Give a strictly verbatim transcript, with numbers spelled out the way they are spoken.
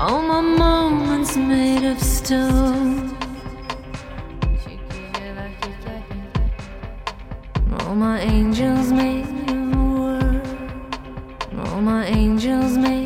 All my moments made of stone. All my angels made of wood. All my angels made